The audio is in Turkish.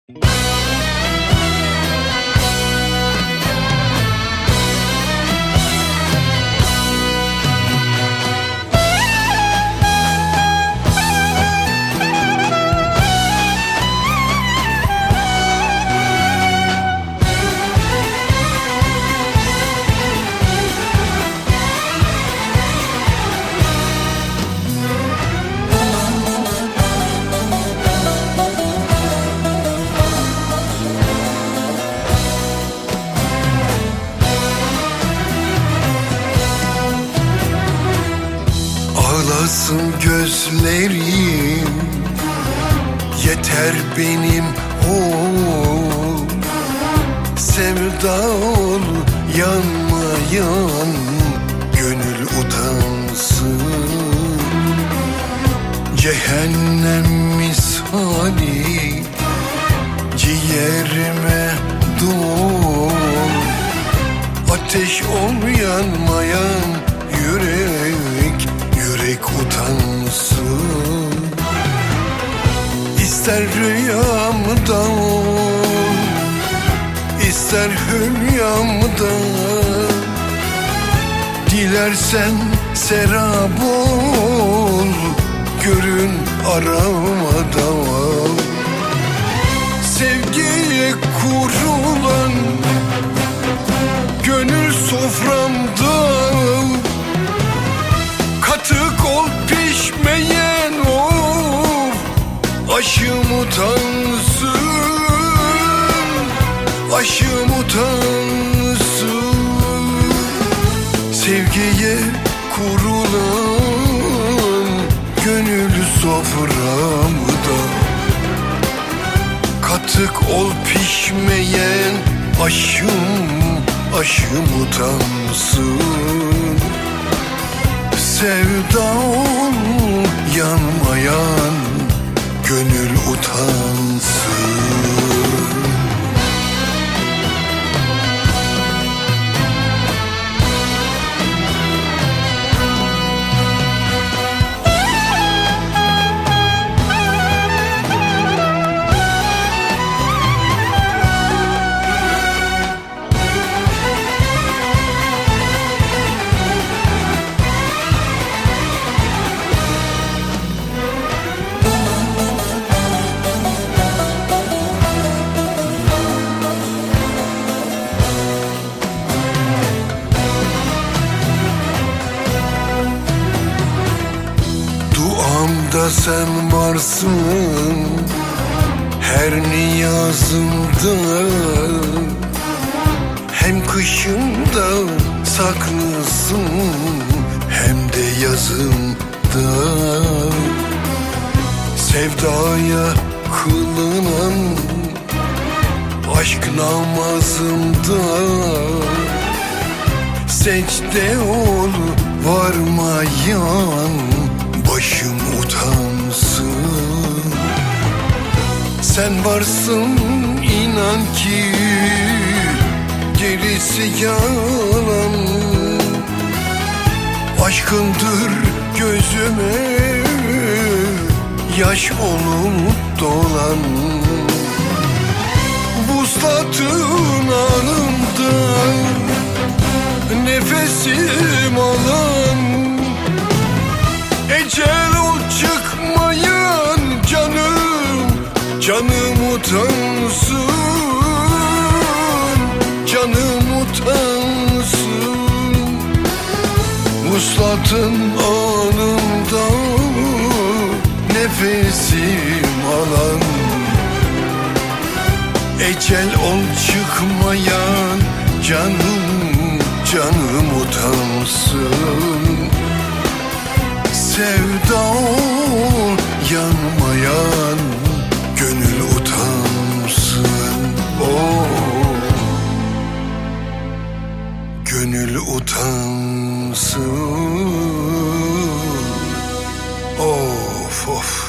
Ağlasın gözlerim, yeter benim ol. Sevda ol yanmayan, gönül utansın. Cehennem misali ciğerime dol. Ateş ol yanmayan yürek, yürek utansın. İster rüyamda ol, ister hülyamda, dilersen serap ol, görün aramada. Sevgiye kurulan gönül soframda, katık ol pişmeyen of, aşım utansın, aşım utansın. Sevgiye kurulan gönül soframda, katık ol pişmeyen aşım, aşım utansın. Sevda ol yanmayan, gönül utansın. Duamda sen varsın, her niyazımda, hem kışımda saklısın, hem de yazımda. Sevdaya kılınan aşk namazımda, secde ol varmayan, başım utansın. Sen varsın inan ki, gerisi yalan. Aşkındır gözüme yaş olup dolan. Vuslatın anımda nefesim alan. Ecel ol çıkmayan canım, canım utansın, canım utansın. Vuslatın anımda nefesim alan. Ecel ol çıkmayan canım, canım utansın. Sevda ol yanmayan, gönül utansın. Oh, gönül utansın. Of of.